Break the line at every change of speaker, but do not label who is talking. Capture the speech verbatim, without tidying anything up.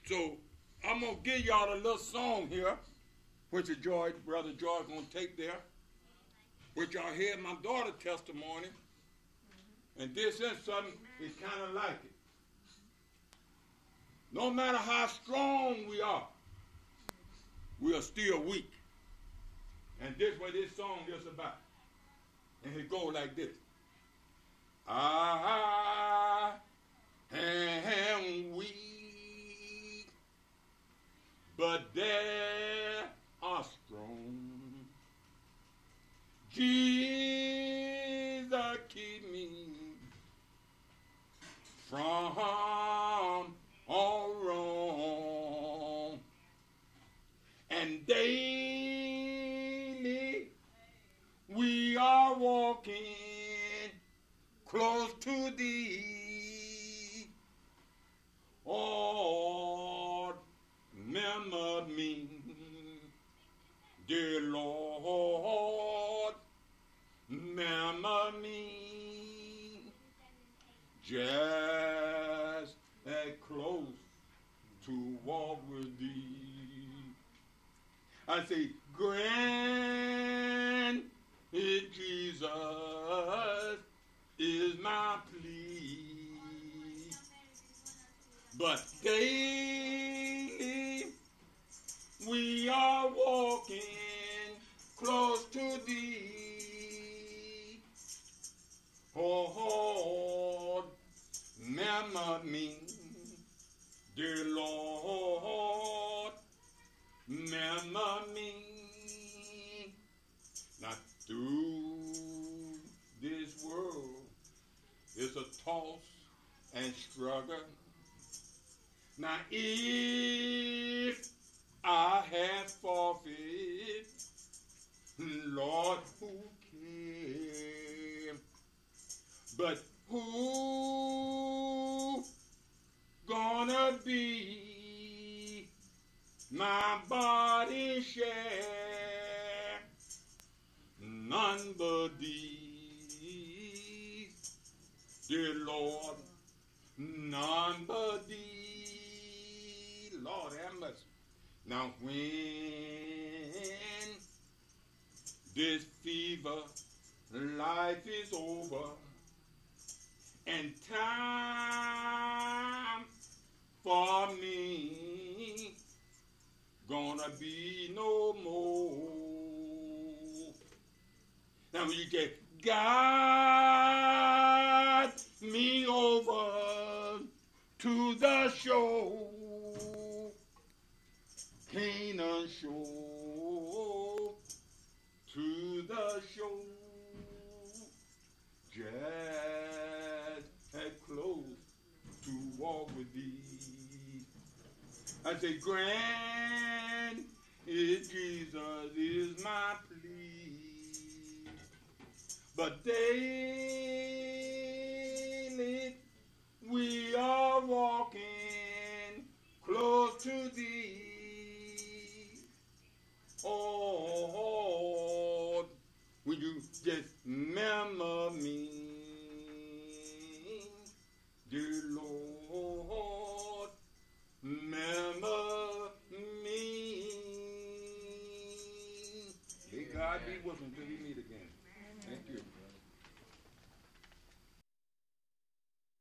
So I'm going to give y'all a little song here, which is George, Brother George going to take there, which y'all heard my daughter's testimony. And this is something is kind of like it. No matter how strong we are, we are still weak. And this is what this song is about. And it goes like this. I am weak, but they are strong. Jesus, keep me from all wrong. And daily we are walking close to thee. Oh, remember me, dear Lord, remember me, just that close to walk with thee. I say, grant it, Jesus, is my plea. But daily we are walking close to thee. Oh, remember me, dear Lord, remember me. Not through this world is a toss and struggle. Now if I have forfeit, Lord, who can? But who gonna be my body share? None but thee, dear Lord, none but thee. Lord have mercy. Now when this fever life is over and time for me gonna be no more. Now when you get guide me over to the shore, Canaan shore, to the shore, just at close to walk with thee. I say, grant it, Jesus, is my plea. But they